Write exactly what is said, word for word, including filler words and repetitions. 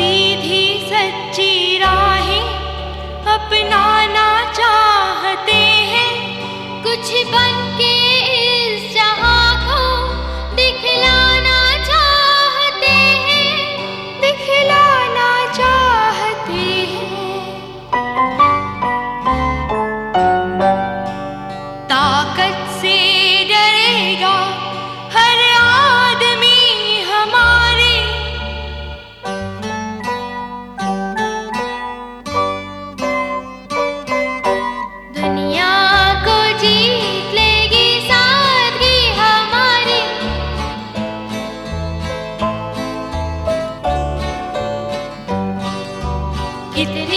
सीधी सच्ची राहें अपनाना चाहते हैं, कुछ बन के इस जहां को दिखलाना चाहते हैं, दिखलाना चाहते हैं। ताकत से डरेगा हर आदमी हमारे, दुनिया को जीत लेगी सादगी हमारी। इतनी